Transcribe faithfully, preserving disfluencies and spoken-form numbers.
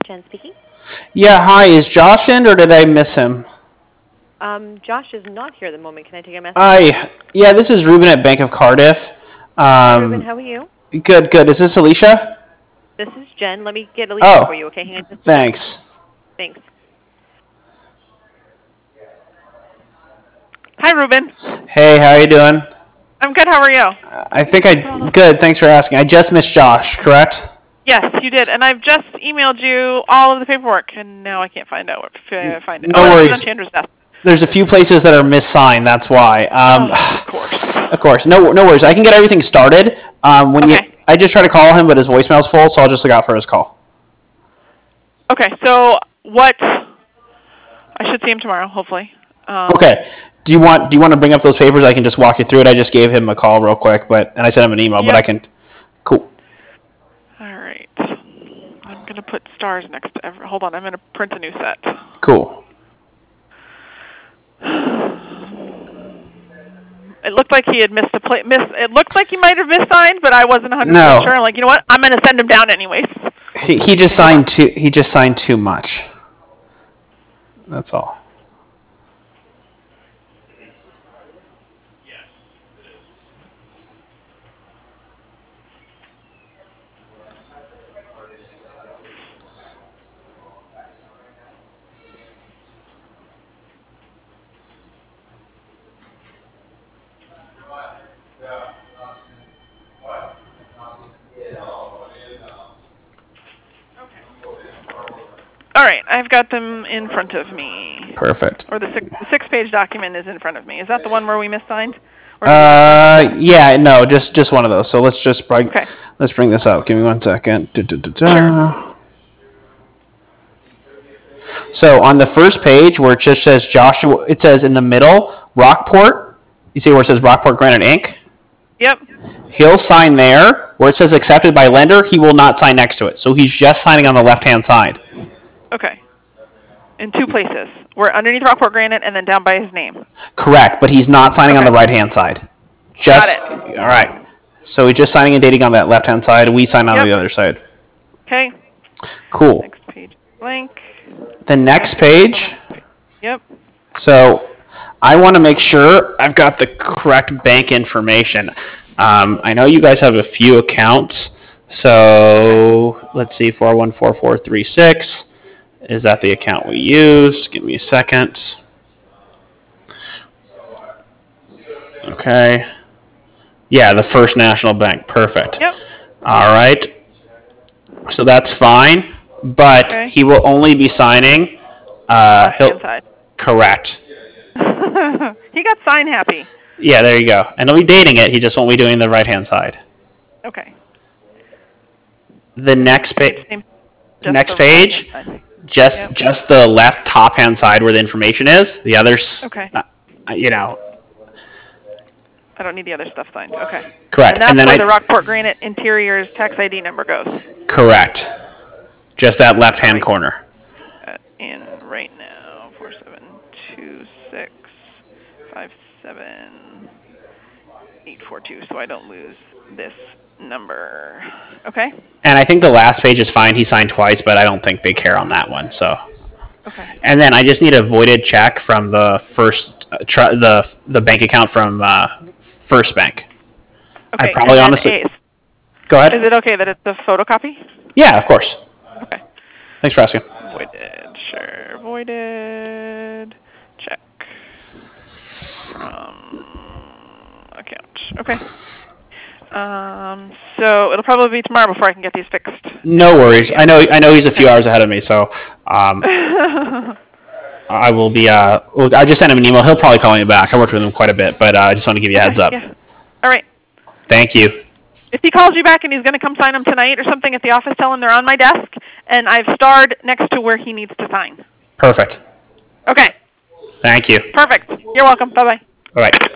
Jen speaking. Yeah, hi. Is Josh in, or did I miss him? Um, Josh is not here at the moment. Can I take a message? Hi. Yeah, this is Ruben at Bank of Cardiff. Hi, Ruben. Um, How are you? good, good. Is this Alicia? This is Jen. Let me get Alicia for Oh, you, okay? Hang on just a second. thanks. Thanks. Hi, Ruben. Hey, how you doing? I'm good. How are you? I think I good. Thanks for asking. I just missed Josh, correct? Yes, you did. And I've just emailed you all of the paperwork, and now I can't find out where to find it. No Oh, it's worries. on Chandra's desk. There's a few places that are missigned. That's why. Um, Oh, of course. of course. No, no worries. I can get everything started. Um, when Okay. you, I just try to call him, but his voicemail's full, so I'll just look out for his call. Okay. So what? I should see him tomorrow, hopefully. Um, Okay. Do you want do you want to bring up those papers? I can just walk you through it. I just gave him a call real quick, but and I sent him an email, Yep. but I can. Cool. All right. I'm going to put stars next to every. Hold on. I'm going to print a new set. Cool. It looked like he had missed a play. Miss. It looked like he might have missigned, but I wasn't one hundred percent No. sure. I'm like, you know what? I'm going to send him down anyways. He he just signed too he just signed too much. That's all. All right, I've got them in front of me. Perfect. Or the, six, the six-page document is in front of me. Is that the one where we missigned? Uh, yeah, no, just just one of those. So let's just bring Okay. let's bring this up. Give me one second. Da, da, da, da. Sure. So on the first page where it just says Joshua, it says in the middle Rockport. You see where it says Rockport Granite Incorporated? Yep. He'll sign there. Where it says accepted by lender, he will not sign next to it. So he's just signing on the left-hand side. Okay. In two places. We're underneath Rockport Granite and then down by his name. Correct, but he's not signing okay. on the right-hand side. Just, Got it. All right. So he's just signing and dating on that left-hand side. We sign on yep. the other side. Okay. Cool. Next page blank. The next page. Yep. So I want to make sure I've got the correct bank information. Um, I know you guys have a few accounts. So let's see, four one four four three six. Is that the account we used? Give me a second. Okay. Yeah, the First National Bank. Perfect. Yep. All right. So that's fine, but okay. he will only be signing. Uh, he'll side. Correct. He got sign happy. Yeah, there you go. And he'll be dating it. He just won't be doing the right-hand side. Okay. The next page. Next page. Just yep. just the left top-hand side where the information is. The others. Okay. Uh, you know. I don't need the other stuff signed. Okay. Correct. And that's and then where I, the Rockport Granite Interiors tax I D number goes. Correct. Just that left-hand right. corner. Uh, in right now, four seven two six five seven eight four two. So I don't lose this number. Okay. And I think the last page is fine. He signed twice, but I don't think they care on that one. So. Okay. And then I just need a voided check from the first uh, tr- the the bank account from uh, First Bank. Okay. I probably honestly. A, Go ahead. Is it okay that it's a photocopy? Yeah, of course. Okay. Thanks for asking. Voided, sure. Voided check from account. Okay. Um, so it'll probably be tomorrow before I can get these fixed. No worries. I know. I know he's a few hours ahead of me, so um, I will be. Uh, well, I just sent him an email. He'll probably call me back. I worked with him quite a bit, but uh, I just want to give you a heads up. Yeah. All right. Thank you. If he calls you back and he's going to come sign them tonight or something at the office, tell him they're on my desk, and I've starred next to where he needs to sign. Perfect. Okay. Thank you. Perfect. You're welcome. Bye-bye. All right.